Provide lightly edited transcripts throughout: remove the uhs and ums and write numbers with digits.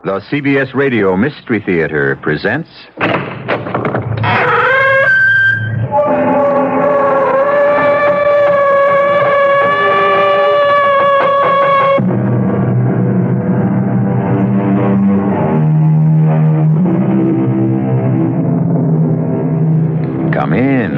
The CBS Radio Mystery Theater presents... Come in.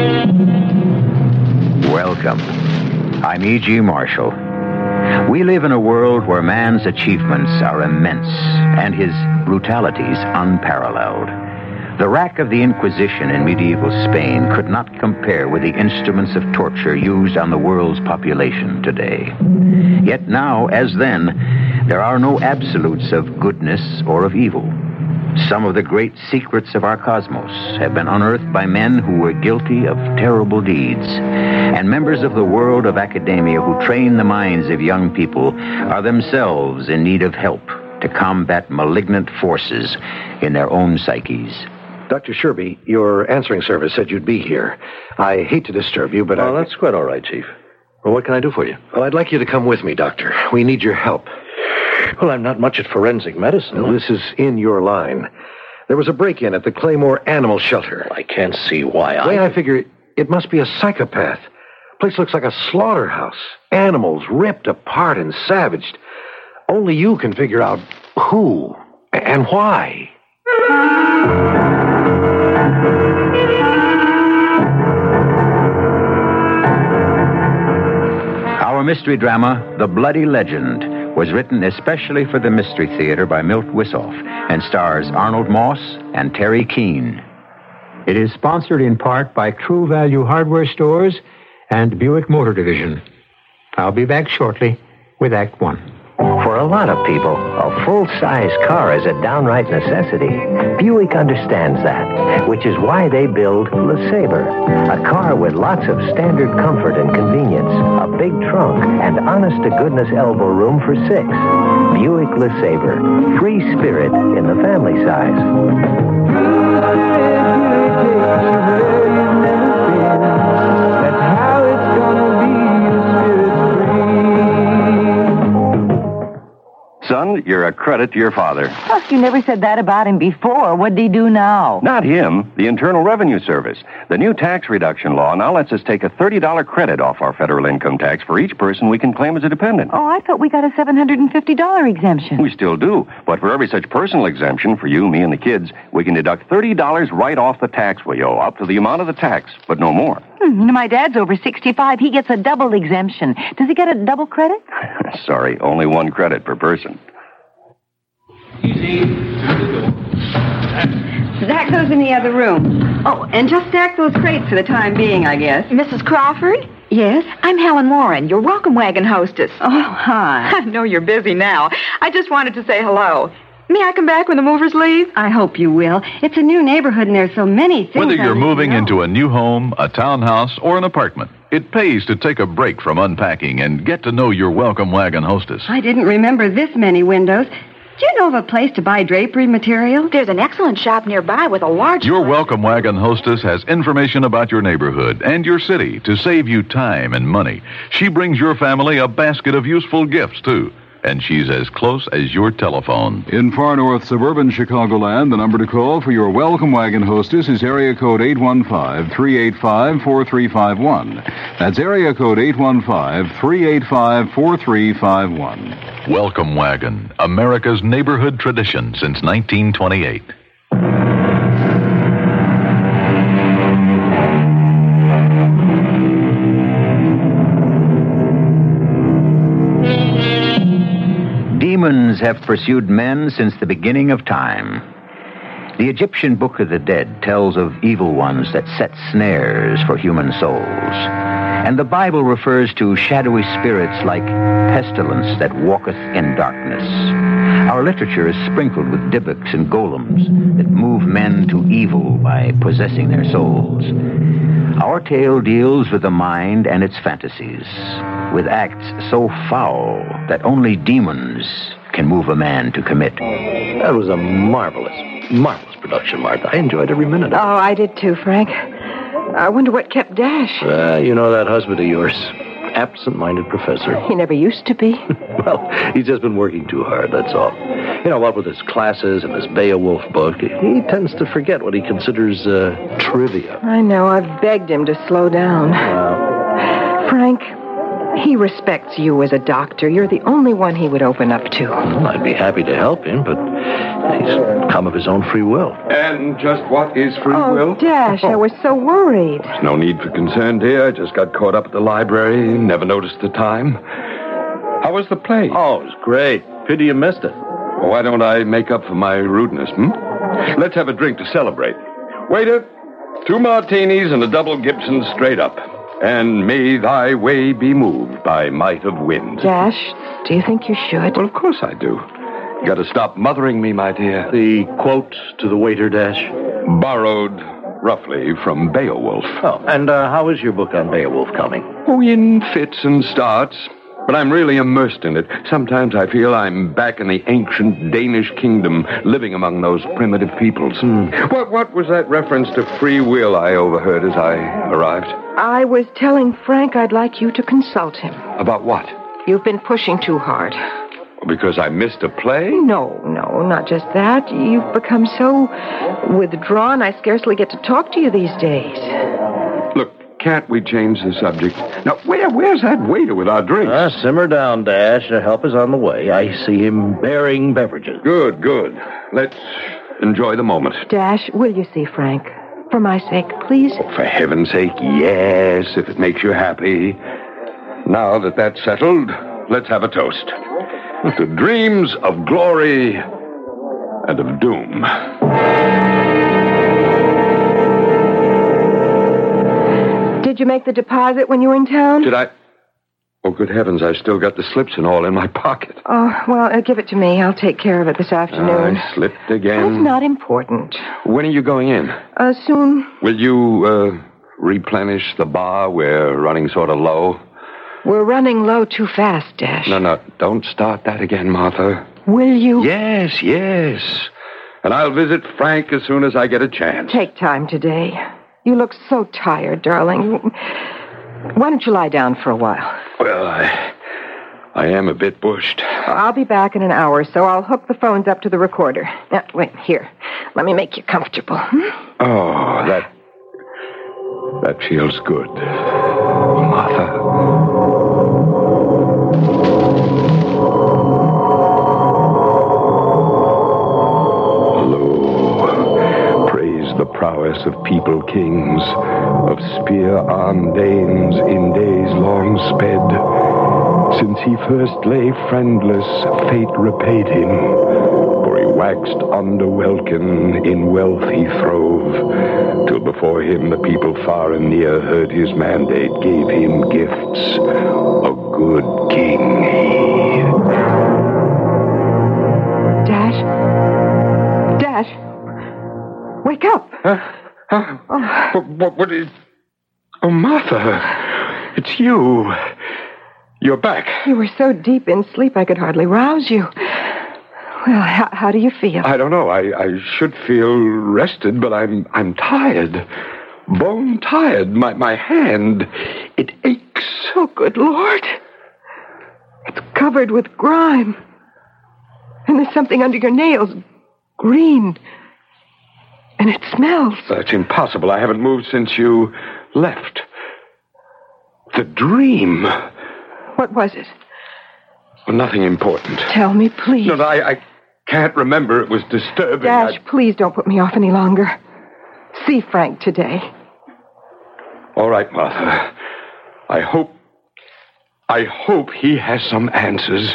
Welcome. I'm E.G. Marshall. We live in a world where man's achievements are immense and his brutalities unparalleled. The rack of the Inquisition in medieval Spain could not compare with the instruments of torture used on the world's population today. Yet now, as then, there are no absolutes of goodness or of evil. Some of the great secrets of our cosmos have been unearthed by men who were guilty of terrible deeds. And members of the world of academia who train the minds of young people are themselves in need of help to combat malignant forces in their own psyches. Dr. Sherby, your answering service said you'd be here. I hate to disturb you, but that's quite all right, Chief. Well, what can I do for you? Well, I'd like you to come with me, Doctor. We need your help. Well, I'm not much at forensic medicine. Well, this is in your line. There was a break-in at the Claymore Animal Shelter. I can't see why The way I figure it must be a psychopath. Place looks like a slaughterhouse. Animals ripped apart and savaged. Only you can figure out who and why. Our mystery drama, The Bloody Legend, was written especially for the Mystery Theater by Milt Wissoff and stars Arnold Moss and Terry Keane. It is sponsored in part by True Value Hardware Stores and Buick Motor Division. I'll be back shortly with Act One. For a lot of people, a full-size car is a downright necessity. Buick understands that, which is why they build LeSabre, a car with lots of standard comfort and convenience, a big trunk, and honest-to-goodness elbow room for 6. Buick LeSabre, free spirit in the family size. Son, you're a credit to your father. Plus, you never said that about him before. What'd he do now? Not him, the Internal Revenue Service. The new tax reduction law now lets us take a $30 credit off our federal income tax for each person we can claim as a dependent. Oh, I thought we got a $750 exemption. We still do, but for every such personal exemption for you, me, and the kids, we can deduct $30 right off the tax we owe, up to the amount of the tax, but no more. My dad's over 65. He gets a double exemption. Does he get a double credit? Sorry, only one credit per person. Easy. Stack those in the other room. Oh, and just stack those crates for the time being, I guess. Mrs. Crawford? Yes? I'm Helen Warren, your welcome wagon hostess. Oh, hi. I know you're busy now. I just wanted to say hello. May I come back when the movers leave? I hope you will. It's a new neighborhood and there's so many things. Whether you're moving into a new home, a townhouse, or an apartment, it pays to take a break from unpacking and get to know your welcome wagon hostess. I didn't remember this many windows. Do you know of a place to buy drapery material? There's an excellent shop nearby with a large... Your welcome wagon hostess has information about your neighborhood and your city to save you time and money. She brings your family a basket of useful gifts, too. And she's as close as your telephone. In far north suburban Chicagoland, the number to call for your welcome wagon hostess is area code 815-385-4351. That's area code 815-385-4351. Welcome Wagon, America's neighborhood tradition since 1928. Demons have pursued men since the beginning of time. The Egyptian Book of the Dead tells of evil ones that set snares for human souls. And the Bible refers to shadowy spirits like pestilence that walketh in darkness. Our literature is sprinkled with Dybbuk's and golems that move men to evil by possessing their souls. Our tale deals with the mind and its fantasies, with acts so foul that only demons can move a man to commit. That was a marvelous production, Martha. I enjoyed every minute of it. Oh, I did too, Frank. I wonder what kept Dash. You know that husband of yours. Absent-minded professor. He never used to be. Well, he's just been working too hard, that's all. You know, what with his classes and his Beowulf book, he tends to forget what he considers trivia. I know. I've begged him to slow down. Frank, he respects you as a doctor. You're the only one he would open up to. Well, I'd be happy to help him, but he's come of his own free will. And just what is free will? Dash, I was so worried. There's no need for concern, dear. I just got caught up at the library, never noticed the time. How was the play? Oh, it was great. Pity you missed it. Well, why don't I make up for my rudeness, Let's have a drink to celebrate. Waiter, 2 martinis and a double Gibson straight up. And may thy way be moved by might of wind. Dash, do you think you should? Well, of course I do. You got to stop mothering me, my dear. The quote to the waiter, Dash? Borrowed, roughly, from Beowulf. Oh, and how is your book on Beowulf coming? Oh, in fits and starts. But I'm really immersed in it. Sometimes I feel I'm back in the ancient Danish kingdom, living among those primitive peoples. What was that reference to free will I overheard as I arrived? I was telling Frank I'd like you to consult him. About what? You've been pushing too hard. Because I missed a play? No, not just that. You've become so withdrawn, I scarcely get to talk to you these days. Look, can't we change the subject? Now, where's that waiter with our drinks? Simmer down, Dash. Help is on the way. I see him bearing beverages. Good. Let's enjoy the moment. Dash, will you see Frank? For my sake, please? Oh, for heaven's sake, yes, if it makes you happy. Now that that's settled, let's have a toast. To dreams of glory and of doom. Did you make the deposit when you were in town? Did I? Oh, good heavens, I still got the slips and all in my pocket. Oh, well, give it to me. I'll take care of it this afternoon. I slipped again. That's not important. When are you going in? Soon. Will you, replenish the bar? We're running sort of low. We're running low too fast, Dash. No, don't start that again, Martha. Will you? Yes. And I'll visit Frank as soon as I get a chance. Take time today. You look so tired, darling. Why don't you lie down for a while? Well, I am a bit bushed. I'll be back in an hour, so I'll hook the phones up to the recorder. Now, wait, here. Let me make you comfortable. Oh, that feels good. Martha. The prowess of people kings, of spear-armed Danes in days long sped. Since he first lay friendless, fate repaid him, for he waxed under welkin, in wealth he throve, till before him the people far and near heard his mandate, gave him gifts. A good king he. Dash? Wake up! What is... Oh, Martha, it's you. You're back. You were so deep in sleep I could hardly rouse you. Well, how do you feel? I don't know. I should feel rested, but I'm tired. Bone tired. My hand, it aches. Oh, good Lord. It's covered with grime. And there's something under your nails. Green. And it smells. That's impossible. I haven't moved since you left. The dream. What was it? Well, nothing important. Tell me, please. No, I can't remember. It was disturbing. Dash, please don't put me off any longer. See Frank today. All right, Martha. I hope he has some answers.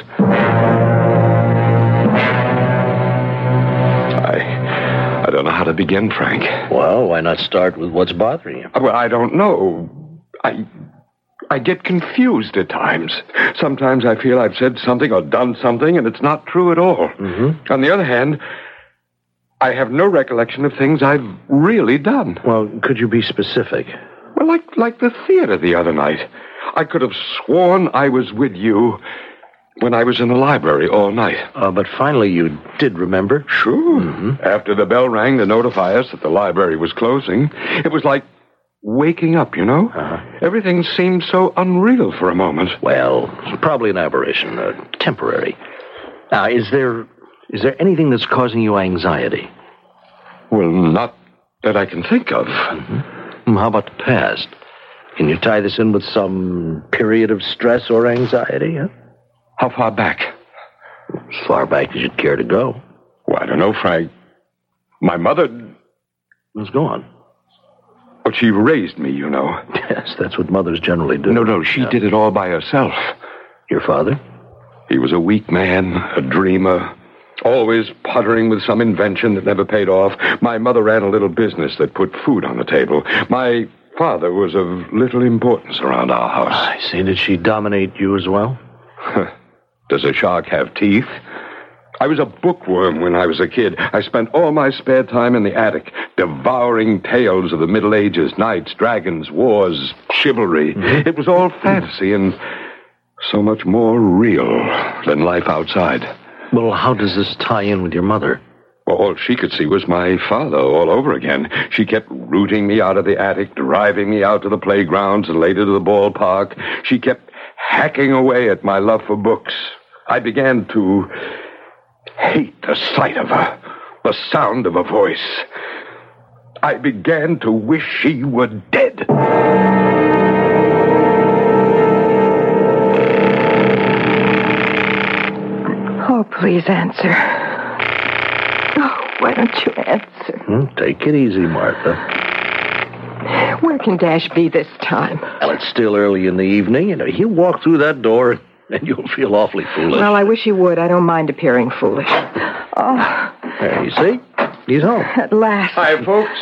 I don't know how to begin, Frank. Well, why not start with what's bothering you? Well, I don't know. I get confused at times. Sometimes I feel I've said something or done something, and it's not true at all. Mm-hmm. On the other hand, I have no recollection of things I've really done. Well, could you be specific? Well, like the theater the other night. I could have sworn I was with you when I was in the library all night. But finally you did remember? Sure. Mm-hmm. After the bell rang to notify us that the library was closing, it was like waking up, you know? Uh-huh. Everything seemed so unreal for a moment. Well, probably an aberration, temporary. Now, is there Is there anything that's causing you anxiety? Well, not that I can think of. How about the past? Can you tie this in with some period of stress or anxiety? Huh? How far back? As far back as you'd care to go. Well, I don't know, Frank. My mother... Let's go on. Well, she raised me, you know. Yes, that's what mothers generally do. No, she did it all by herself. Your father? He was a weak man, a dreamer, always puttering with some invention that never paid off. My mother ran a little business that put food on the table. My father was of little importance around our house. I see. Did she dominate you as well? Does a shark have teeth? I was a bookworm when I was a kid. I spent all my spare time in the attic, devouring tales of the Middle Ages, knights, dragons, wars, chivalry. Mm-hmm. It was all fantasy and so much more real than life outside. Well, how does this tie in with your mother? Well, all she could see was my father all over again. She kept rooting me out of the attic, driving me out to the playgrounds and later to the ballpark. She kept hacking away at my love for books. I began to hate the sight of her, the sound of her voice. I began to wish she were dead. Oh, please answer. Oh, why don't you answer? Take it easy, Martha. Where can Dash be this time? Well, it's still early in the evening. You know, he'll walk through that door and you'll feel awfully foolish. Well, I wish he would. I don't mind appearing foolish. Oh. There, you see? He's home. At last. Hi, folks.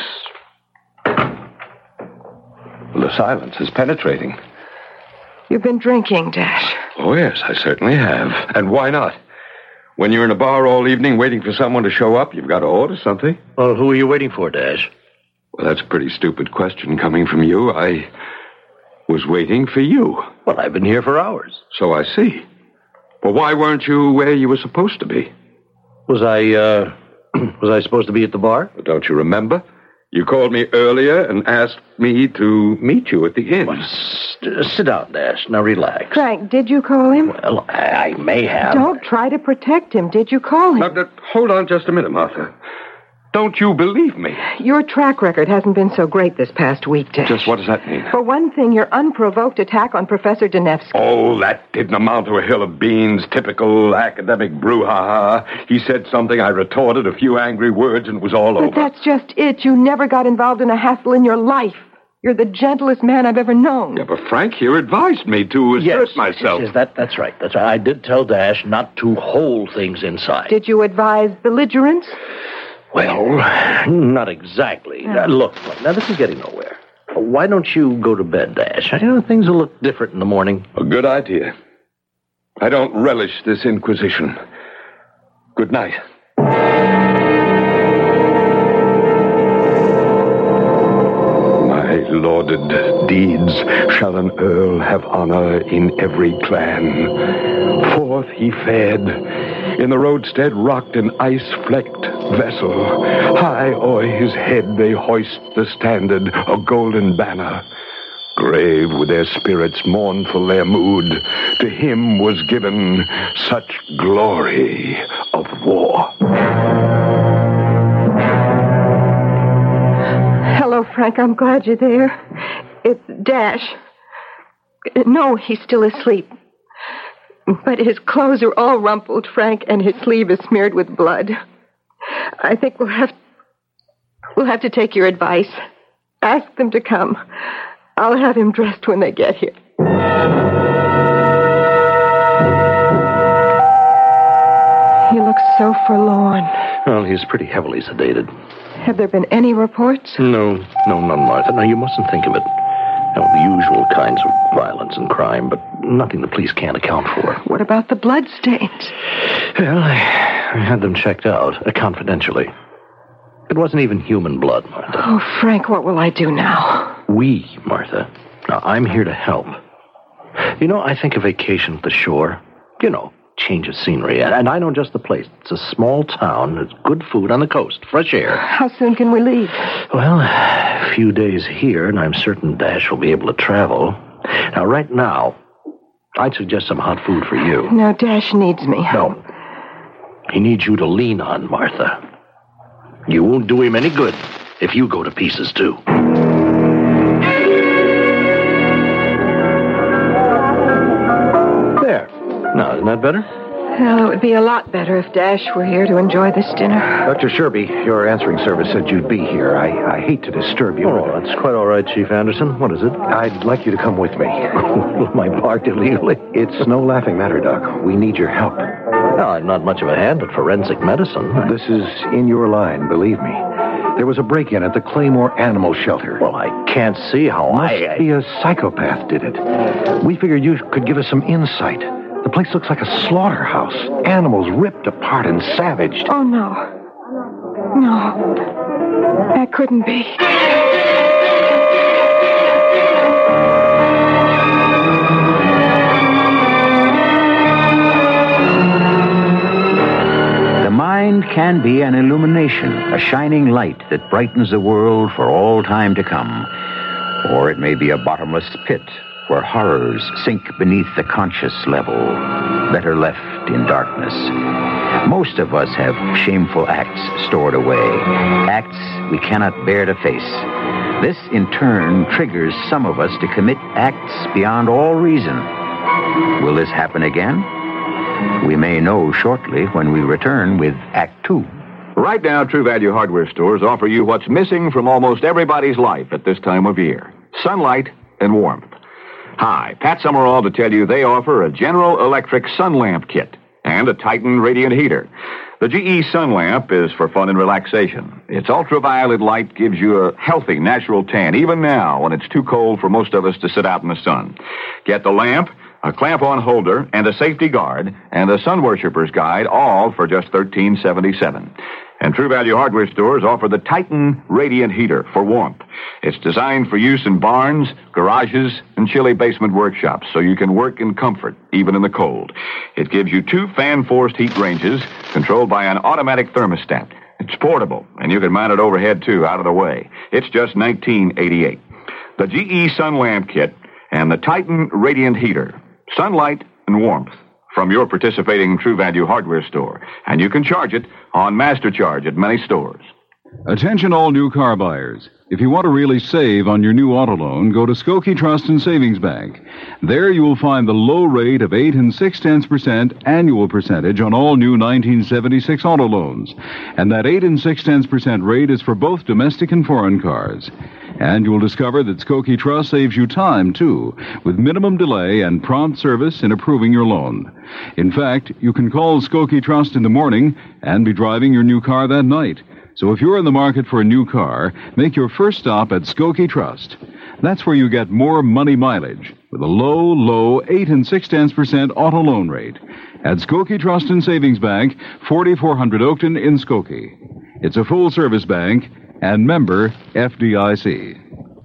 Well, the silence is penetrating. You've been drinking, Dash. Oh, yes, I certainly have. And why not? When you're in a bar all evening waiting for someone to show up, you've got to order something. Well, who are you waiting for, Dash? Well, that's a pretty stupid question coming from you. I was waiting for you. Well, I've been here for hours. So I see. Well, why weren't you where you were supposed to be? Was I supposed to be at the bar? Well, don't you remember? You called me earlier and asked me to meet you at the inn. Well, sit down, Dash. Now relax. Frank, did you call him? Well, I may have. Don't try to protect him. Did you call him? Now, hold on just a minute, Martha. Don't you believe me? Your track record hasn't been so great this past week, Dash. Just what does that mean? For one thing, your unprovoked attack on Professor Denevsky. Oh, that didn't amount to a hill of beans. Typical academic brouhaha. He said something, I retorted a few angry words, and it was all over. But that's just it. You never got involved in a hassle in your life. You're the gentlest man I've ever known. Yeah, but Frank here advised me to assert myself. Yes, that's right. That's right. I did tell Dash not to hold things inside. Did you advise belligerence? Well, not exactly. Look, now this is getting nowhere. Why don't you go to bed, Dash? I know things will look different in the morning. A good idea. I don't relish this inquisition. Good night. My lauded deeds shall an earl have honor in every clan. Forth he fared. In the roadstead rocked an ice-flecked vessel. High o'er his head they hoist the standard, a golden banner. Grave with their spirits, mournful their mood, to him was given such glory of war. Hello, Frank. I'm glad you're there. It's Dash. No, he's still asleep. But his clothes are all rumpled, Frank, and his sleeve is smeared with blood. I think we'll have to take your advice. Ask them to come. I'll have him dressed when they get here. He looks so forlorn. Well, he's pretty heavily sedated. Have there been any reports? No, none, Martha. No, you mustn't think of it. The usual kinds of violence and crime, but nothing the police can't account for. What about the bloodstains? Well, I had them checked out, confidentially. It wasn't even human blood, Martha. Oh, Frank, what will I do now? We, Martha. Now, I'm here to help. You know, I think a vacation at the shore, change of scenery. And I know just the place. It's a small town. There's good food on the coast, fresh air. How soon can we leave? Well, a few days here, and I'm certain Dash will be able to travel. Now, right now, I'd suggest some hot food for you. No, Dash needs me. No. He needs you to lean on, Martha. You won't do him any good if you go to pieces, too. There. Now, isn't that better? Well, it would be a lot better if Dash were here to enjoy this dinner. Dr. Sherby, your answering service said you'd be here. I hate to disturb you. Oh, that's quite all right, Chief Anderson. What is it? I'd like you to come with me. Am I parked illegally? It's no laughing matter, Doc. We need your help. Well, I'm not much of a hand at forensic medicine. This is in your line, believe me. There was a break-in at the Claymore Animal Shelter. Well, I can't see how Must be a psychopath did it. We figured you could give us some insight. The place looks like a slaughterhouse. Animals ripped apart and savaged. Oh, no. No. That couldn't be. The mind can be an illumination, a shining light that brightens the world for all time to come. Or it may be a bottomless pit where horrors sink beneath the conscious level, better left in darkness. Most of us have shameful acts stored away, acts we cannot bear to face. This, in turn, triggers some of us to commit acts beyond all reason. Will this happen again? We may know shortly when we return with Act 2. Right now, True Value hardware stores offer you what's missing from almost everybody's life at this time of year: sunlight and warmth. Hi, Pat Summerall to tell you they offer a General Electric sun lamp kit and a Titan radiant heater. The GE sun lamp is for fun and relaxation. Its ultraviolet light gives you a healthy, natural tan, even now when it's too cold for most of us to sit out in the sun. Get the lamp, a clamp-on holder, and a safety guard, and the Sun Worshipper's Guide, all for just $13.77. And True Value hardware stores offer the Titan Radiant Heater for warmth. It's designed for use in barns, garages, and chilly basement workshops, so you can work in comfort, even in the cold. It gives you 2 fan-forced heat ranges controlled by an automatic thermostat. It's portable, and you can mount it overhead, too, out of the way. It's just $19.88. The GE Sun Lamp Kit and the Titan Radiant Heater. Sunlight and warmth from your participating True Value hardware store. And you can charge it on Master Charge at many stores. Attention all new car buyers. If you want to really save on your new auto loan, go to Skokie Trust and Savings Bank. There you will find the low rate of 8 6/10% annual percentage on all new 1976 auto loans. And that 8 6/10% rate is for both domestic and foreign cars. And you'll discover that Skokie Trust saves you time, too, with minimum delay and prompt service in approving your loan. In fact, you can call Skokie Trust in the morning and be driving your new car that night. So if you're in the market for a new car, make your first stop at Skokie Trust. That's where you get more money mileage with a low 8 6/10% auto loan rate. At Skokie Trust and Savings Bank, 4400 Oakton in Skokie. It's a full-service bank and member FDIC.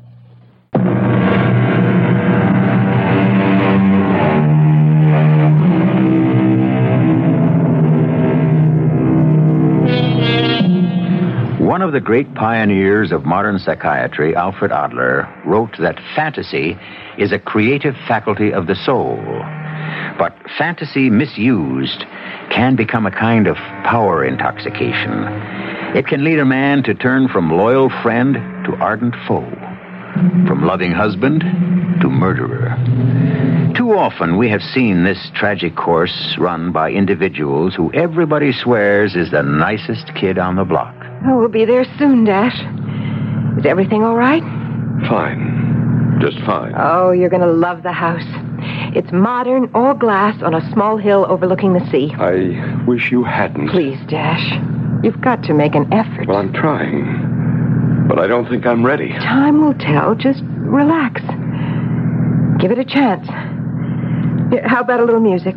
One of the great pioneers of modern psychiatry, Alfred Adler, wrote that fantasy is a creative faculty of the soul. But fantasy misused can become a kind of power intoxication. It can lead a man to turn from loyal friend to ardent foe, from loving husband to murderer. Too often we have seen this tragic course run by individuals who everybody swears is the nicest kid on the block. Oh, we'll be there soon, Dash. Is everything all right? Fine. Just fine. Oh, you're going to love the house. It's modern, all glass, on a small hill overlooking the sea. I wish you hadn't. Please, Dash. You've got to make an effort. Well, I'm trying. But I don't think I'm ready. Time will tell. Just relax. Give it a chance. How about a little music,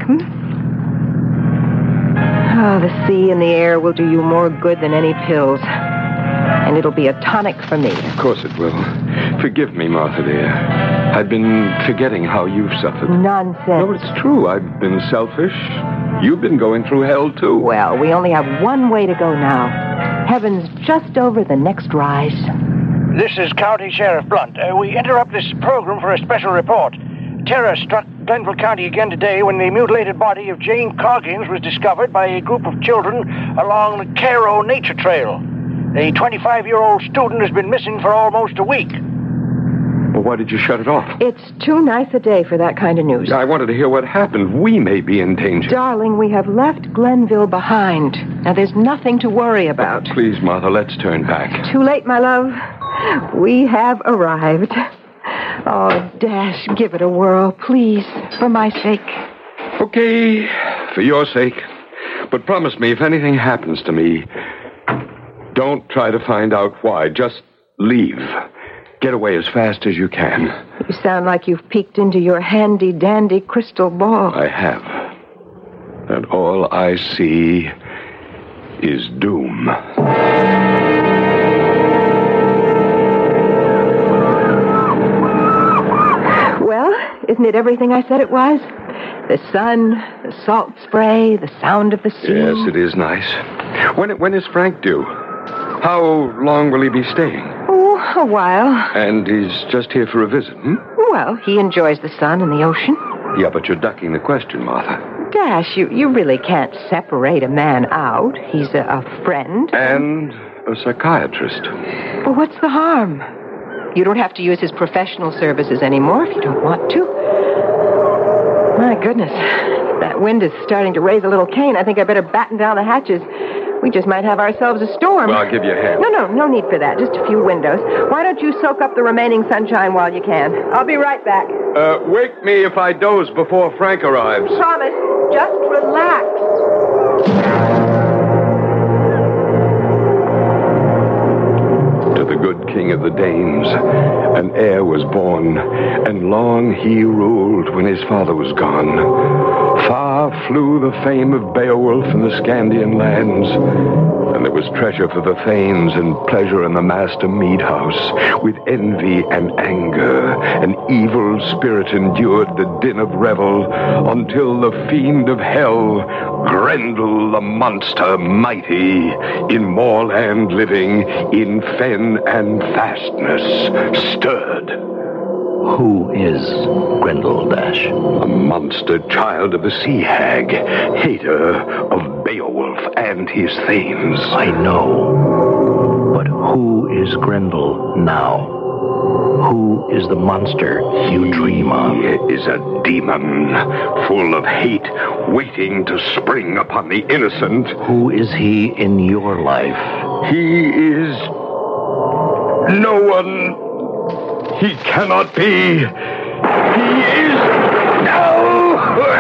Oh, the sea and the air will do you more good than any pills. And it'll be a tonic for me. Of course it will. Forgive me, Martha, dear. I've been forgetting how you've suffered. Nonsense. No, it's true. I've been selfish. You've been going through hell, too. Well, we only have one way to go now. Heaven's just over the next rise. This is County Sheriff Blunt. We interrupt this program for a special report. Terror struck Glenville County again today when the mutilated body of Jane Coggins was discovered by a group of children along the Cairo Nature Trail. A 25-year-old student has been missing for almost a week. Well, why did you shut it off? It's too nice a day for that kind of news. I wanted to hear what happened. We may be in danger. Darling, we have left Glenville behind. Now, there's nothing to worry about. Please, Martha, let's turn back. Too late, my love. We have arrived. Oh, Dash, give it a whirl, please, for my sake. Okay, for your sake. But promise me, if anything happens to me, don't try to find out why. Just leave. Get away as fast as you can. You sound like you've peeked into your handy-dandy crystal ball. I have. And all I see is doom. Well, isn't it everything I said it was? The sun, the salt spray, the sound of the sea. Yes, it is nice. When is Frank due? How long will he be staying? Oh, a while. And he's just here for a visit, Well, he enjoys the sun and the ocean. Yeah, but you're ducking the question, Martha. Dash, you really can't separate a man out. He's a friend. And a psychiatrist. Well, what's the harm? You don't have to use his professional services anymore if you don't want to. My goodness. That wind is starting to raise a little cane. I think I better batten down the hatches. We just might have ourselves a storm. Well, I'll give you a hand. No need for that. Just a few windows. Why don't you soak up the remaining sunshine while you can? I'll be right back. Wake me if I doze before Frank arrives. Promise. Just relax. To the good king of the Danes, an heir was born, and long he ruled when his father was gone. Far flew the fame of Beowulf in the Scandian lands, and there was treasure for the thanes and pleasure in the master mead house. With envy and anger, an evil spirit endured the din of revel until the fiend of hell, Grendel the monster mighty, in moorland living, in fen and fastness, stirred. Who is Grendel, Dash? A monster child of the sea hag, hater of Beowulf and his thanes. I know. But who is Grendel now? Who is the monster you dream of? He is a demon, full of hate, waiting to spring upon the innocent. Who is he in your life? He is no one. He cannot be. He is no.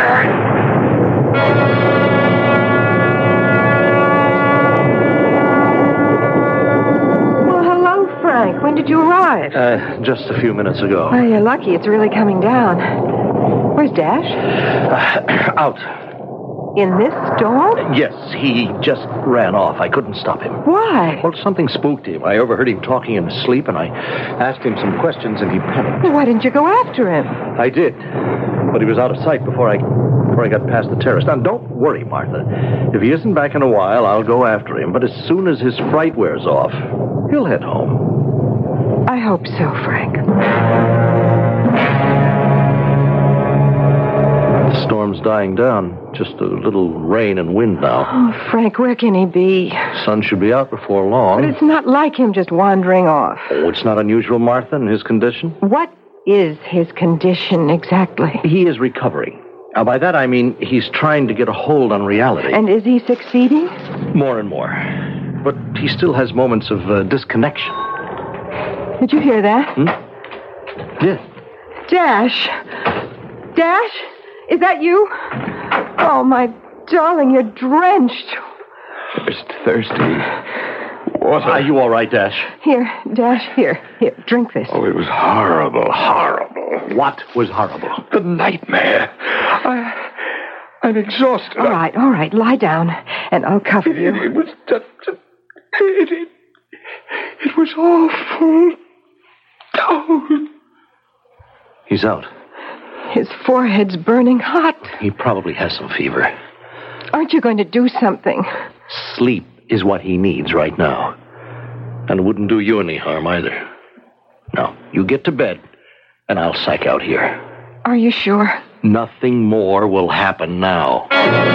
Well, hello, Frank. When did you arrive? Just a few minutes ago. Oh, you're lucky. It's really coming down. Where's Dash? Out. In this storm? Yes, he just ran off. I couldn't stop him. Why? Well, something spooked him. I overheard him talking in his sleep, and I asked him some questions, and he panicked. Well, why didn't you go after him? I did, but he was out of sight before I got past the terrace. Now, don't worry, Martha. If he isn't back in a while, I'll go after him. But as soon as his fright wears off, he'll head home. I hope so, Frank. The storm's dying down. Just a little rain and wind now. Oh, Frank, where can he be? Sun should be out before long. But it's not like him just wandering off. Oh, it's not unusual, Martha, in his condition. What is his condition exactly? He is recovering. Now, by that I mean he's trying to get a hold on reality. And is he succeeding? More and more. But he still has moments of disconnection. Did you hear that? Yeah. Dash? Dash? Is that you? Oh, my darling, you're drenched. Just thirsty. Water. Are you all right, Dash? Here, Dash, here, drink this. Oh, it was horrible, horrible. What was horrible? The nightmare. I'm exhausted. All right, lie down, and I'll cover you. It was just... It was awful. Oh. He's out. His forehead's burning hot. He probably has some fever. Aren't you going to do something? Sleep is what he needs right now. And it wouldn't do you any harm either. Now, you get to bed, and I'll psych out here. Are you sure? Nothing more will happen now.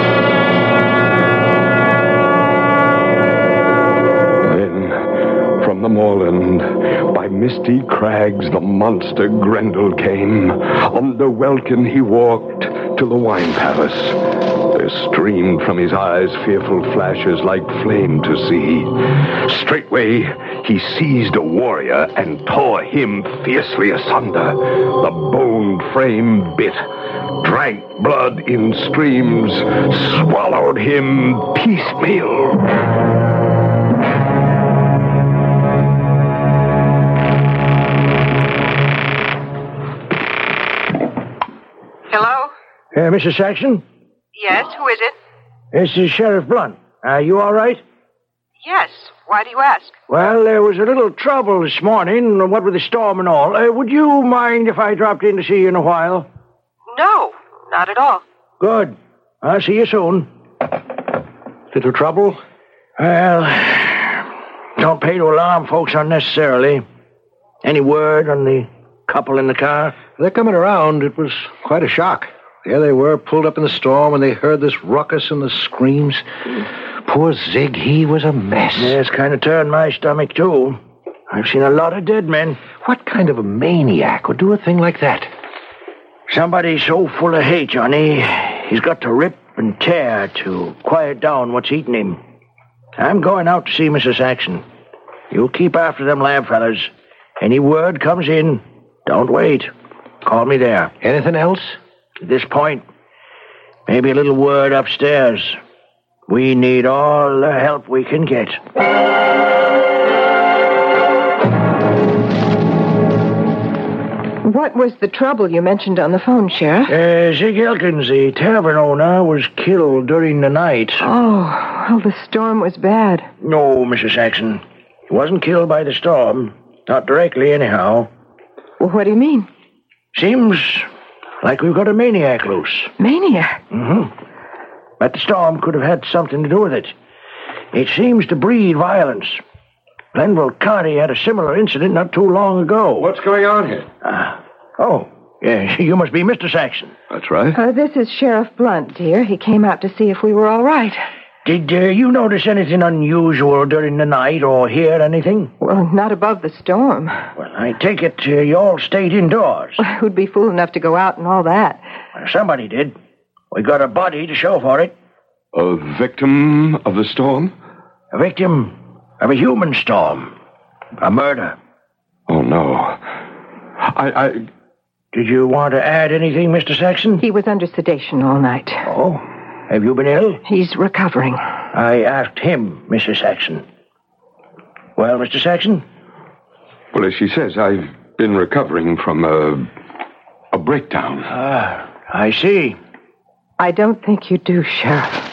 Then, from the moorland, by misty crags, the monster Grendel came. Under welkin he walked to the wine palace. There streamed from his eyes fearful flashes like flame to see. Straightway he seized a warrior and tore him fiercely asunder. The boned frame bit, drank blood in streams, swallowed him piecemeal. Hello? Mrs. Saxon? Yes, who is it? This is Sheriff Blunt. Are you all right? Yes. Why do you ask? Well, there was a little trouble this morning, what with the storm and all. Would you mind if I dropped in to see you in a while? No, not at all. Good. I'll see you soon. Little trouble? Well, don't pay to alarm folks unnecessarily. Any word on the couple in the car? They're coming around. It was quite a shock. There they were, pulled up in the storm, and they heard this ruckus and the screams. Poor Zig, he was a mess. Yes, kind of turned my stomach, too. I've seen a lot of dead men. What kind of a maniac would do a thing like that? Somebody so full of hate, Johnny, he's got to rip and tear to quiet down what's eating him. I'm going out to see Mrs. Saxon. You keep after them lab fellas. Any word comes in, don't wait. Call me there. Anything else? At this point, maybe a little word upstairs. We need all the help we can get. What was the trouble you mentioned on the phone, Sheriff? Zig Elkins, the tavern owner, was killed during the night. Oh, well, the storm was bad. No, Mrs. Saxon. He wasn't killed by the storm. Not directly, anyhow. Well, what do you mean? Seems like we've got a maniac loose. Maniac? Mm-hmm. But the storm could have had something to do with it. It seems to breed violence. Glenville County had a similar incident not too long ago. What's going on here? Yeah, you must be Mr. Saxon. That's right. This is Sheriff Blunt, dear. He came out to see if we were all right. Did you notice anything unusual during the night or hear anything? Well, not above the storm. Well, I take it you all stayed indoors. Who'd be fool enough to go out and all that? Well, somebody did. We got a body to show for it. A victim of the storm? A victim of a human storm. A murder. Oh, no. Did you want to add anything, Mr. Saxon? He was under sedation all night. Oh? Have you been ill? He's recovering. I asked him, Mrs. Saxon. Well, Mr. Saxon? Well, as she says, I've been recovering from a breakdown. I see. I don't think you do, Sheriff.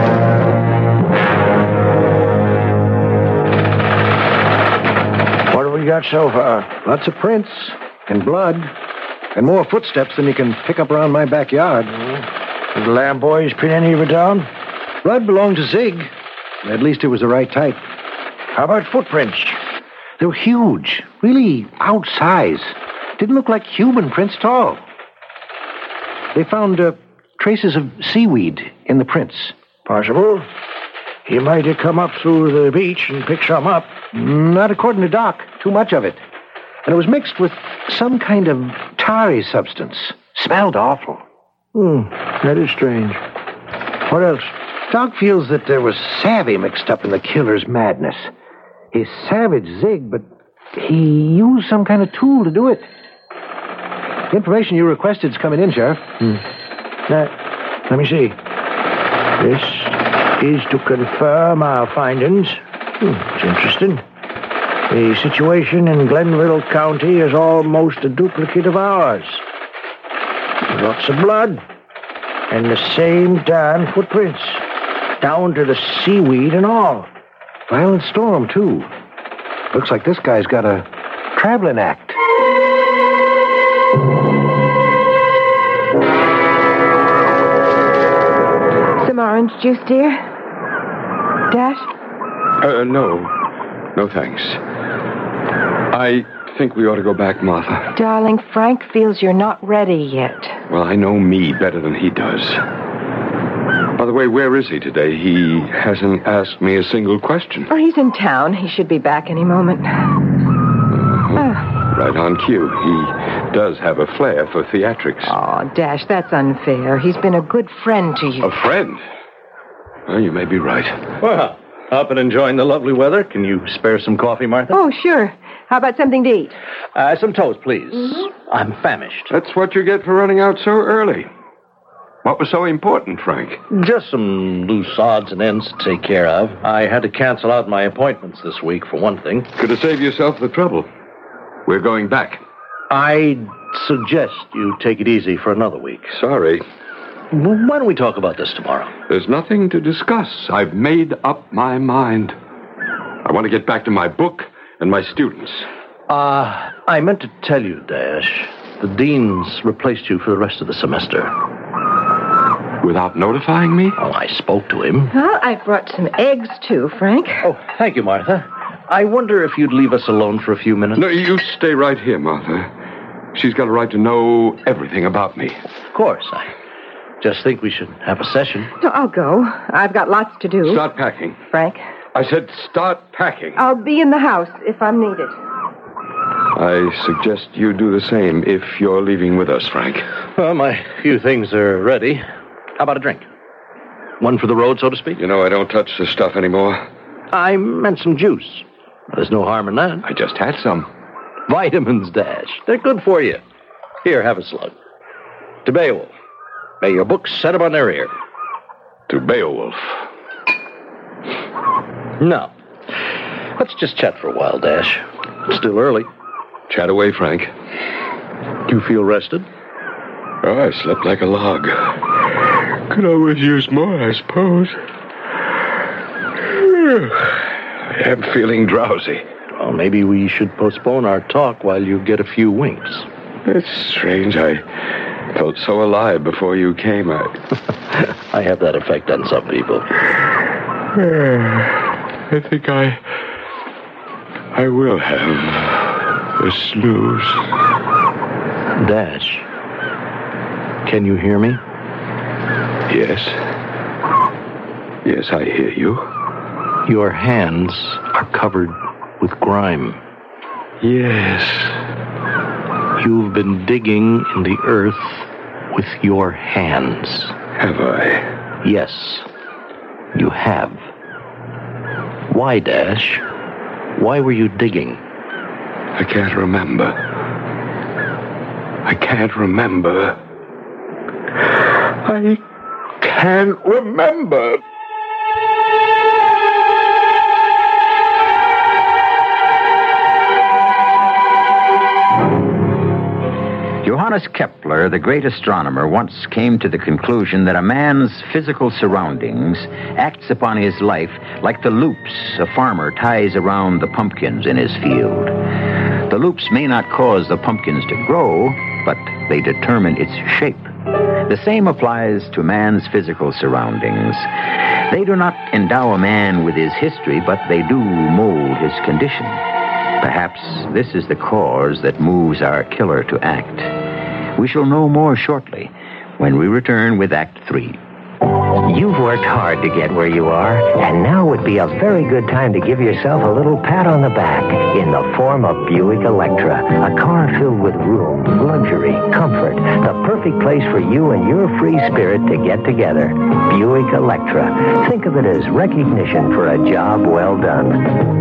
What have we got so far? Lots of prints and blood and more footsteps than you can pick up around my backyard. Did the Lamb boys pin any of it down? Blood belonged to Zig. At least it was the right type. How about footprints? They were huge, really outsized. Didn't look like human prints at all. They found traces of seaweed in the prints. Possible. He might have come up through the beach and picked some up. Not according to Doc. Too much of it. And it was mixed with some kind of tarry substance. Smelled awful. That is strange. What else? Doc feels that there was savvy mixed up in the killer's madness. He savaged Zig, but he used some kind of tool to do it. The information you requested's coming in, Sheriff. Let me see. This is to confirm our findings. It's interesting. The situation in Glenville County is almost a duplicate of ours. Lots of blood. And the same darn footprints. Down to the seaweed and all. Violent storm, too. Looks like this guy's got a traveling act. Some orange juice, dear? Dash? No. No, thanks. I think we ought to go back, Martha. Darling, Frank feels you're not ready yet. Well, I know me better than he does. By the way, where is he today? He hasn't asked me a single question. Oh, he's in town. He should be back any moment. Right on cue. He does have a flair for theatrics. Oh, Dash, that's unfair. He's been a good friend to you. A friend? Well, you may be right. Well, up and enjoying the lovely weather. Can you spare some coffee, Martha? Oh, sure. How about something to eat? Some toast, please. I'm famished. That's what you get for running out so early. What was so important, Frank? Just some loose odds and ends to take care of. I had to cancel out my appointments this week, for one thing. Could have saved yourself the trouble. We're going back. I'd suggest you take it easy for another week. Sorry. Why don't we talk about this tomorrow? There's nothing to discuss. I've made up my mind. I want to get back to my book and my students. I meant to tell you, Dash, the dean's replaced you for the rest of the semester. Without notifying me? Oh, I spoke to him. Well, I've brought some eggs, too, Frank. Oh, thank you, Martha. I wonder if you'd leave us alone for a few minutes. No, you stay right here, Martha. She's got a right to know everything about me. Of course. I just think we should have a session. No, I'll go. I've got lots to do. Start packing. Frank? I said start packing. I'll be in the house if I'm needed. I suggest you do the same if you're leaving with us, Frank. Well, my few things are ready. How about a drink? One for the road, so to speak? You know, I don't touch the stuff anymore. I meant some juice. There's no harm in that. I just had some. Vitamins, Dash. They're good for you. Here, have a slug. To Beowulf. May your books set them on their ear. To Beowulf. Now, let's just chat for a while, Dash. It's still early. Chat away, Frank. You feel rested? Oh, I slept like a log. Could always use more, I suppose. I am feeling drowsy. Well, maybe we should postpone our talk while you get a few winks. It's strange. I felt so alive before you came. I have that effect on some people. I think I will have a snooze. Dash, can you hear me? Yes. Yes, I hear you. Your hands are covered with grime. Yes. You've been digging in the earth with your hands. Have I? Yes, you have. Why, Dash? Why were you digging? I can't remember. I can't remember. I can't remember. Johannes Kepler, the great astronomer, once came to the conclusion that a man's physical surroundings acts upon his life like the loops a farmer ties around the pumpkins in his field. The loops may not cause the pumpkins to grow, but they determine its shape. The same applies to man's physical surroundings. They do not endow a man with his history, but they do mold his condition. Perhaps this is the cause that moves our killer to act. We shall know more shortly when we return with Act 3. You've worked hard to get where you are, and now would be a very good time to give yourself a little pat on the back in the form of Buick Electra, a car filled with room, luxury, comfort, the perfect place for you and your free spirit to get together. Buick Electra. Think of it as recognition for a job well done.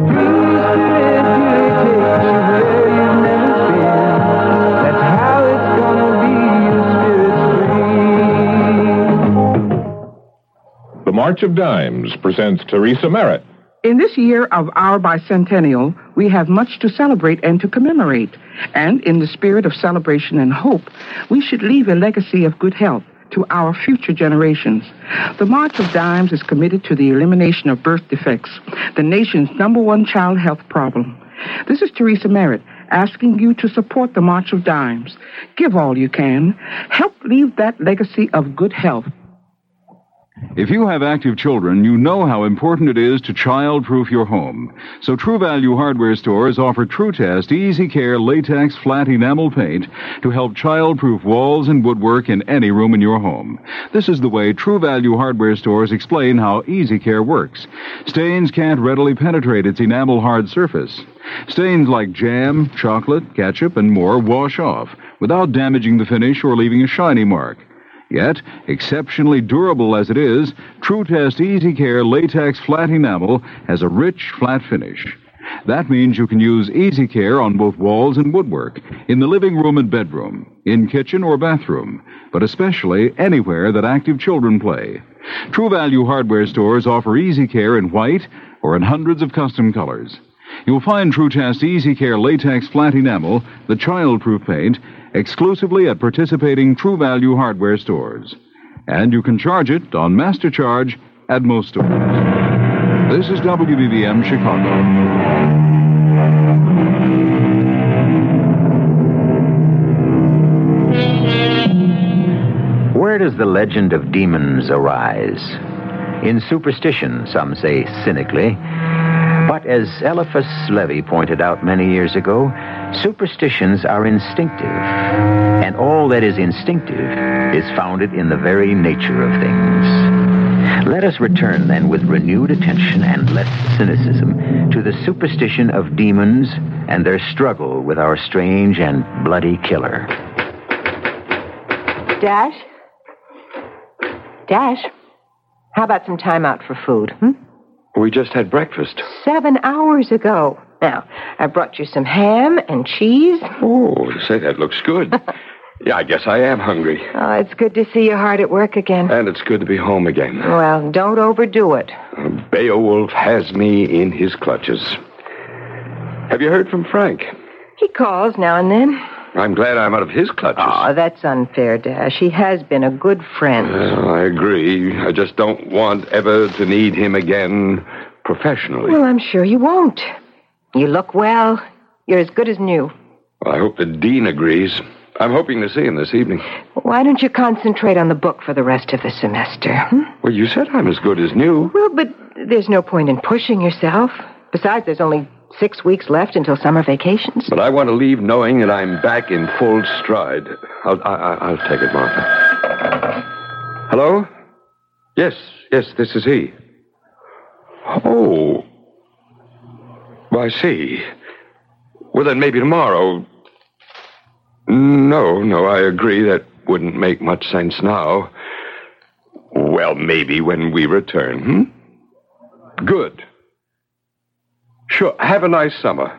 The March of Dimes presents Teresa Merritt. In this year of our bicentennial, we have much to celebrate and to commemorate. And in the spirit of celebration and hope, we should leave a legacy of good health to our future generations. The March of Dimes is committed to the elimination of birth defects, the nation's #1 child health problem. This is Teresa Merritt asking you to support the March of Dimes. Give all you can. Help leave that legacy of good health. If you have active children, you know how important it is to child-proof your home. So True Value hardware stores offer True Test Easy Care latex flat enamel paint to help child-proof walls and woodwork in any room in your home. This is the way True Value hardware stores explain how Easy Care works. Stains can't readily penetrate its enamel hard surface. Stains like jam, chocolate, ketchup, and more wash off without damaging the finish or leaving a shiny mark. Yet, exceptionally durable as it is, True Test Easy Care latex flat enamel has a rich, flat finish. That means you can use Easy Care on both walls and woodwork, in the living room and bedroom, in kitchen or bathroom, but especially anywhere that active children play. True Value hardware stores offer Easy Care in white or in hundreds of custom colors. You'll find True Test Easy Care latex flat enamel, the child-proof paint, exclusively at participating True Value hardware stores. And you can charge it on Master Charge at most stores. This is WBBM Chicago. Where does the legend of demons arise? In superstition, some say cynically. But as Eliphas Levi pointed out many years ago, superstitions are instinctive, and all that is instinctive is founded in the very nature of things. Let us return then with renewed attention and less cynicism to the superstition of demons and their struggle with our strange and bloody killer. Dash? Dash? How about some time out for food, We just had breakfast. 7 hours ago. Now, I brought you some ham and cheese. Oh, say, that looks good. Yeah, I guess I am hungry. Oh, it's good to see you hard at work again. And it's good to be home again. Well, don't overdo it. Beowulf has me in his clutches. Have you heard from Frank? He calls now and then. I'm glad I'm out of his clutches. Oh, that's unfair, Dash. He has been a good friend. Well, I agree. I just don't want ever to need him again professionally. Well, I'm sure you won't. You look well. You're as good as new. Well, I hope the dean agrees. I'm hoping to see him this evening. Why don't you concentrate on the book for the rest of the semester? Well, you said I'm as good as new. Well, but there's no point in pushing yourself. Besides, there's only 6 weeks left until summer vacations. But I want to leave knowing that I'm back in full stride. I'll take it, Martha. Hello? Yes, this is he. Oh. Well, I see. Well, then maybe tomorrow. No, I agree. That wouldn't make much sense now. Well, maybe when we return, Good. Sure. Have a nice summer.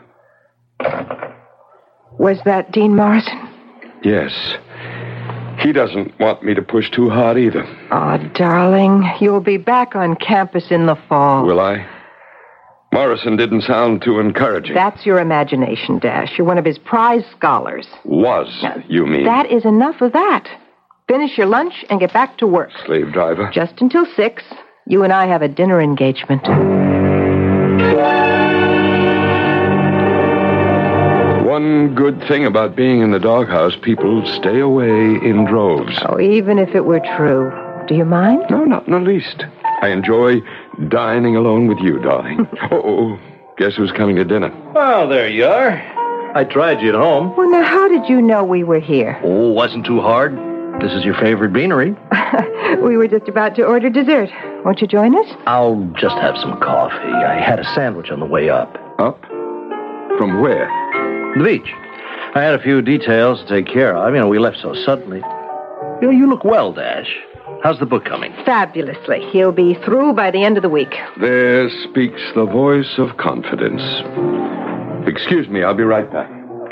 Was that Dean Morrison? Yes. He doesn't want me to push too hard either. Oh, darling, you'll be back on campus in the fall. Will I? Morrison didn't sound too encouraging. That's your imagination, Dash. You're one of his prize scholars. Was, you mean? That is enough of that. Finish your lunch and get back to work. Slave driver. Just until 6. You and I have a dinner engagement. One good thing about being in the doghouse, people stay away in droves. Oh, even if it were true. Do you mind? No, not in the least. I enjoy dining alone with you, darling. Guess who's coming to dinner? Well, there you are. I tried you at home. Well, now, how did you know we were here? Oh, wasn't too hard. This is your favorite beanery. We were just about to order dessert. Won't you join us? I'll just have some coffee. I had a sandwich on the way up. Up? From where? The beach. I had a few details to take care of. We left so suddenly. You look well, Dash. How's the book coming? Fabulously. He'll be through by the end of the week. There speaks the voice of confidence. Excuse me, I'll be right back.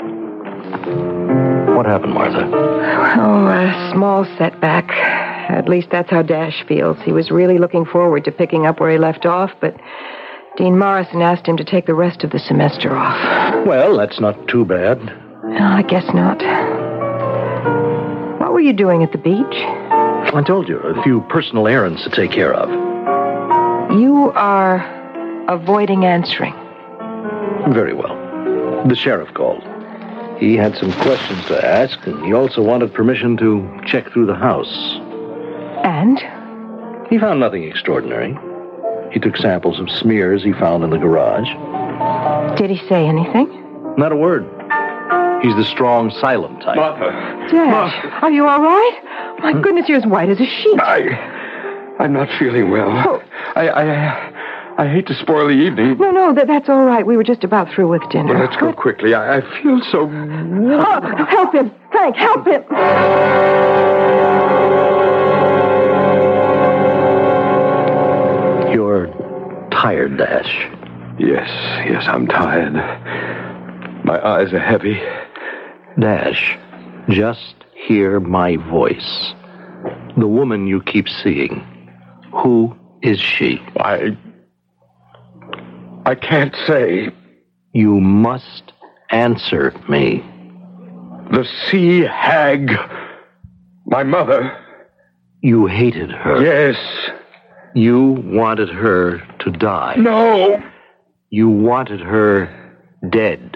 What happened, Martha? Oh, a small setback. At least that's how Dash feels. He was really looking forward to picking up where he left off, but Dean Morrison asked him to take the rest of the semester off. Well, that's not too bad. No, I guess not. What were you doing at the beach? I told you, a few personal errands to take care of. You are avoiding answering. Very well. The sheriff called. He had some questions to ask, and he also wanted permission to check through the house. And? He found nothing extraordinary. He took samples of smears he found in the garage. Did he say anything? Not a word. He's the strong, silent type. Martha. Dash, are you all right? My goodness, you're as white as a sheet. I'm not feeling well. Oh. I hate to spoil the evening. No, that's all right. We were just about through with dinner. Well, let's go quickly. I feel so... Oh, help him. Frank, help him. You're tired, Dash. Yes, I'm tired. My eyes are heavy. Dash, just hear my voice. The woman you keep seeing. Who is she? I can't say. You must answer me. The sea hag. My mother. You hated her. Yes. You wanted her to die. No. You wanted her dead.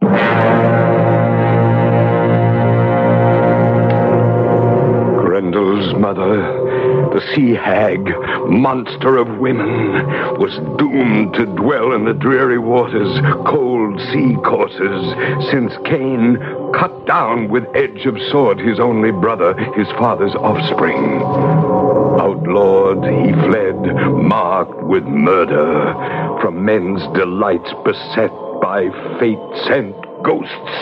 Grendel's mother, the sea hag, monster of women, was doomed to dwell in the dreary waters, cold sea courses, since Cain cut down with edge of sword his only brother, his father's offspring. Outlawed, he fled, marked with murder, from men's delights beset by fate-sent ghosts.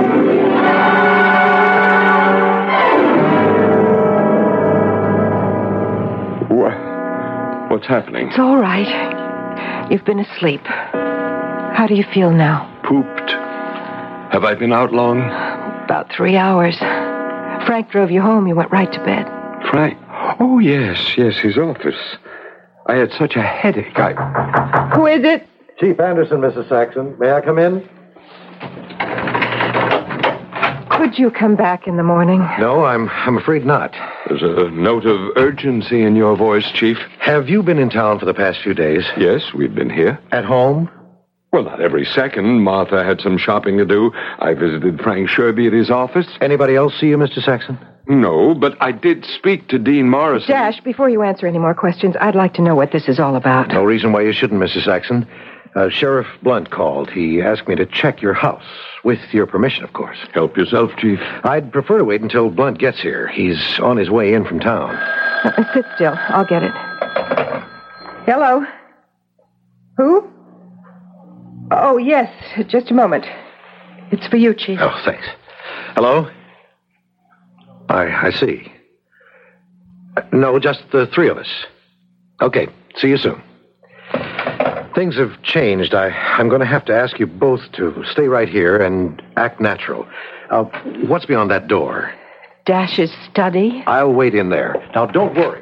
What's happening? It's all right. You've been asleep. How do you feel now? Pooped. Have I been out long? About 3 hours. Frank drove you home. You went right to bed. Frank? Oh, yes, his office. I had such a headache. Who is it? Chief Anderson, Mrs. Saxon. May I come in? Could you come back in the morning? No, I'm afraid not. There's a note of urgency in your voice, Chief. Have you been in town for the past few days? Yes, we've been here. At home? Well, not every second. Martha had some shopping to do. I visited Frank Sherby at his office. Anybody else see you, Mr. Saxon? No, but I did speak to Dean Morrison. Dash, before you answer any more questions, I'd like to know what this is all about. No reason why you shouldn't, Mrs. Saxon. Sheriff Blunt called. He asked me to check your house. With your permission, of course. Help yourself, Chief. I'd prefer to wait until Blunt gets here. He's on his way in from town. Sit still. I'll get it. Hello? Who? Oh, yes. Just a moment. It's for you, Chief. Oh, thanks. Hello? I see. No, just the three of us. Okay. See you soon. Things have changed. I'm going to have to ask you both to stay right here and act natural. What's beyond that door? Dash's study. I'll wait in there. Now, don't worry.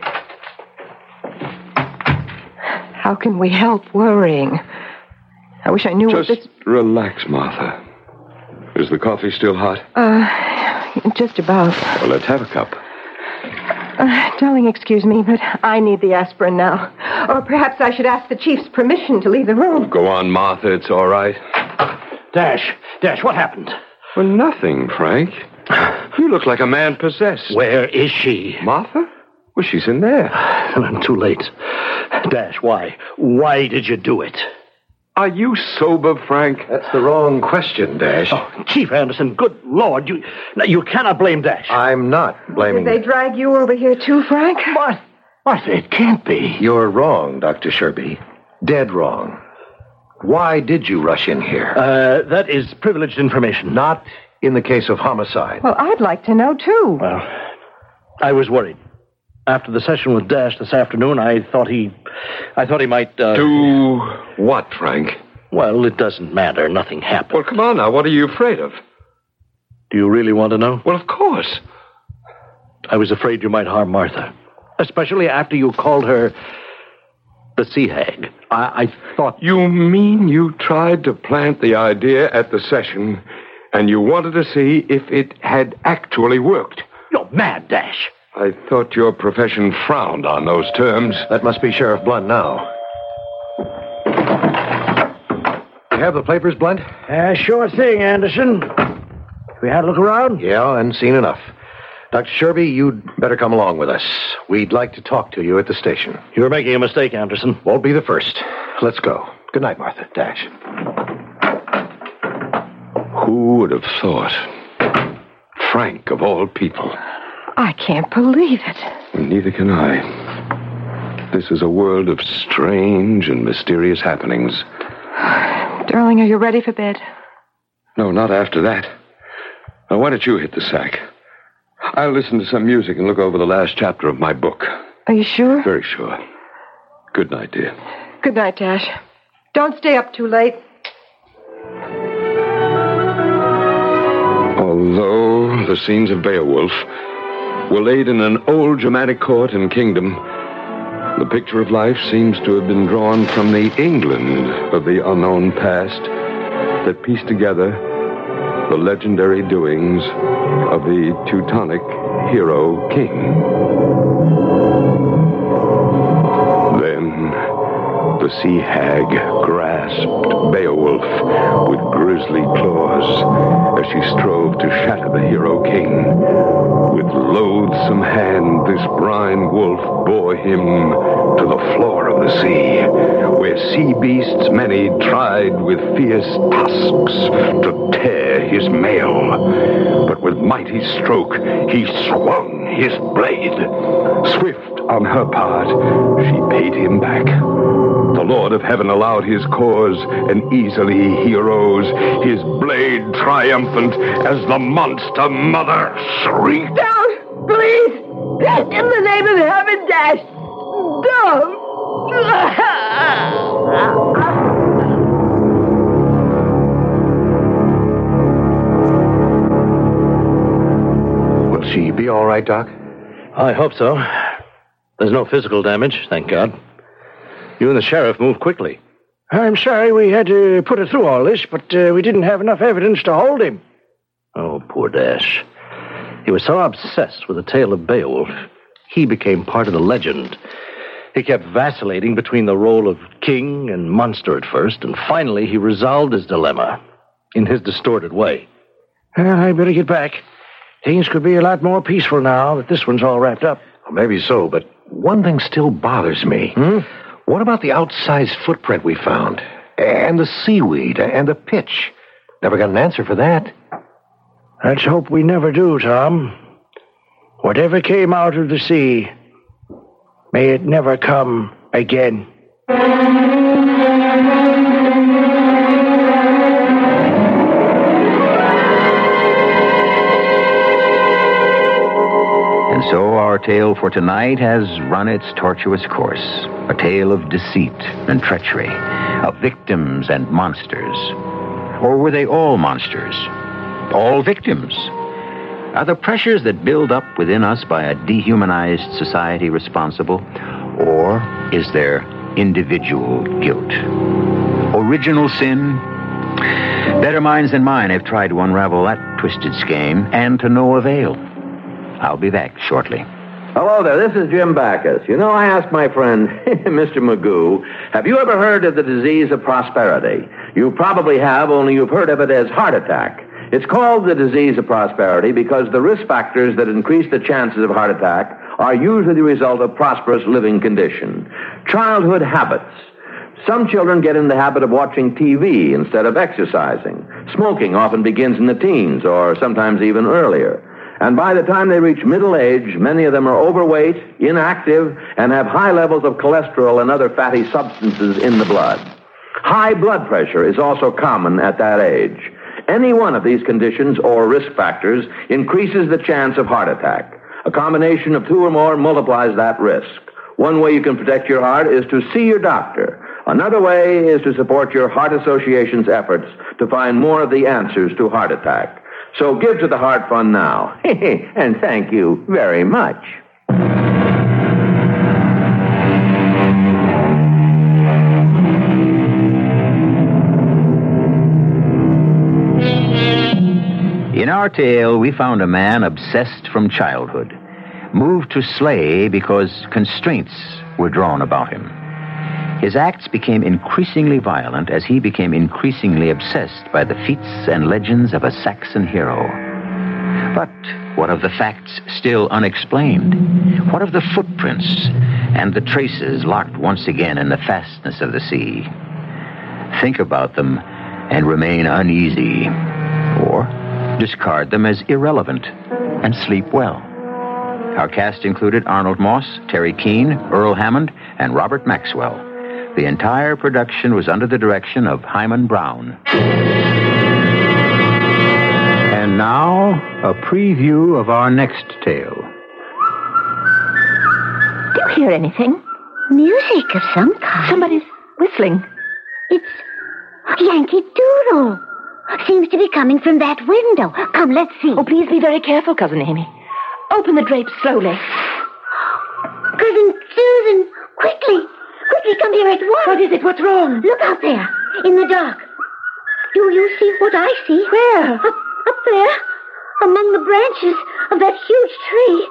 How can we help worrying? I wish I knew Just what this... relax, Martha. Is the coffee still hot? Just about. Well, let's have a cup. Darling, excuse me, but I need the aspirin now. Or perhaps I should ask the chief's permission to leave the room. Go on, Martha. It's all right. Dash, what happened? Well, nothing, Frank. You look like a man possessed. Where is she? Martha? Well, she's in there. Too late. Dash, why? Why did you do it? Are you sober, Frank? That's the wrong question, Dash. Oh, Chief Anderson, good Lord, you cannot blame Dash. I'm not blaming Did they drag you over here too, Frank? Martha, it can't be. You're wrong, Dr. Sherby. Dead wrong. Why did you rush in here? That is privileged information. Not in the case of homicide. Well, I'd like to know, too. Well, I was worried. After the session with Dash this afternoon, I thought he might, Do what, Frank? Well, it doesn't matter. Nothing happened. Well, come on now. What are you afraid of? Do you really want to know? Well, of course. I was afraid you might harm Martha. Especially after you called her the sea hag. I thought... You mean you tried to plant the idea at the session, and you wanted to see if it had actually worked? You're mad, Dash. I thought your profession frowned on those terms. That must be Sheriff Blunt now. You have the papers, Blunt? Sure thing, Anderson. We had a look around? Yeah, and seen enough. Dr. Sherby, you'd better come along with us. We'd like to talk to you at the station. You're making a mistake, Anderson. Won't be the first. Let's go. Good night, Martha. Dash. Who would have thought? Frank, of all people. I can't believe it. Neither can I. This is a world of strange and mysterious happenings. Darling, are you ready for bed? No, not after that. Now, why don't you hit the sack? I'll listen to some music and look over the last chapter of my book. Are you sure? Very sure. Good night, dear. Good night, Dash. Don't stay up too late. Although the scenes of Beowulf were laid in an old dramatic court and kingdom, the picture of life seems to have been drawn from the England of the unknown past that pieced together the legendary doings of the Teutonic hero king. Then the sea hag grasped Beowulf with grisly claws as she strove to shatter the hero king. With loathsome hand, this brine wolf bore him to the floor of the sea, where sea beasts many tried with fierce tusks to tear his mail. But with mighty stroke, he swung his blade. Swift on her part, she paid him back. The Lord of Heaven allowed his cause, and easily he arose, his blade triumphant as the monster mother shrieked. Don't! Please! In the name of heaven, Dash! Don't! Will she be all right, Doc? I hope so. There's no physical damage, thank God. You and the sheriff moved quickly. I'm sorry we had to put her through all this, but we didn't have enough evidence to hold him. Oh, poor Dash. He was so obsessed with the tale of Beowulf, he became part of the legend. He kept vacillating between the role of king and monster at first, and finally he resolved his dilemma in his distorted way. Well, I better get back. Things could be a lot more peaceful now that this one's all wrapped up. Well, maybe so, but one thing still bothers me. What about the outsized footprint we found? And the seaweed and the pitch? Never got an answer for that. Let's hope we never do, Tom. Whatever came out of the sea, may it never come again. And so our tale for tonight has run its tortuous course. A tale of deceit and treachery, of victims and monsters. Or were they all monsters? All victims? Are the pressures that build up within us by a dehumanized society responsible? Or is there individual guilt? Original sin? Better minds than mine have tried to unravel that twisted skein, and to no avail. I'll be back shortly. Hello there, this is Jim Backus. You know, I asked my friend, Mr. Magoo, have you ever heard of the disease of prosperity? You probably have, only you've heard of it as heart attack. It's called the disease of prosperity because the risk factors that increase the chances of heart attack are usually the result of prosperous living condition. Childhood habits. Some children get in the habit of watching TV instead of exercising. Smoking often begins in the teens or sometimes even earlier. And by the time they reach middle age, many of them are overweight, inactive, and have high levels of cholesterol and other fatty substances in the blood. High blood pressure is also common at that age. Any one of these conditions or risk factors increases the chance of heart attack. A combination of two or more multiplies that risk. One way you can protect your heart is to see your doctor. Another way is to support your Heart Association's efforts to find more of the answers to heart attack. So give to the Heart Fund now. And thank you very much. In our tale, we found a man obsessed from childhood, moved to slay because constraints were drawn about him. His acts became increasingly violent as he became increasingly obsessed by the feats and legends of a Saxon hero. But what of the facts still unexplained? What of the footprints and the traces locked once again in the fastness of the sea? Think about them and remain uneasy, or discard them as irrelevant and sleep well. Our cast included Arnold Moss, Terry Keane, Earl Hammond, and Robert Maxwell. The entire production was under the direction of Hyman Brown. And now, a preview of our next tale. Do you hear anything? Music of some kind. Somebody's whistling. It's Yankee Doodle. Seems to be coming from that window. Come, let's see. Oh, please be very careful, Cousin Amy. Open the drapes slowly. Cousin Susan, quickly. Quickly, come here at once. What is it? What's wrong? Look out there, in the dark. Do you see what I see? Where? Up there, among the branches of that huge tree.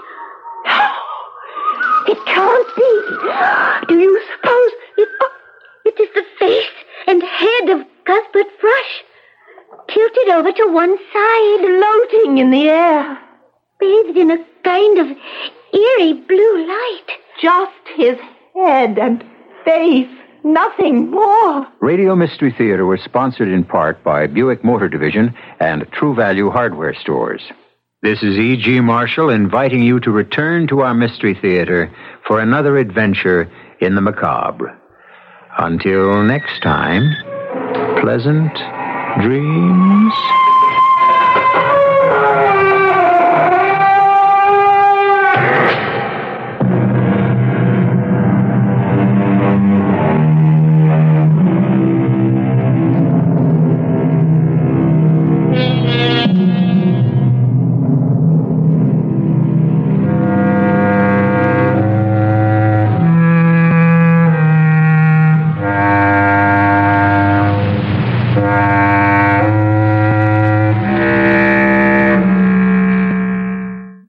It can't be. Do you suppose it is the face and head of Cuthbert Thrush, tilted over to one side, floating in the air, bathed in a kind of eerie blue light? Just his head and face, nothing more. Radio Mystery Theater was sponsored in part by Buick Motor Division and True Value Hardware Stores. This is E.G. Marshall inviting you to return to our Mystery Theater for another adventure in the macabre. Until next time, pleasant dreams.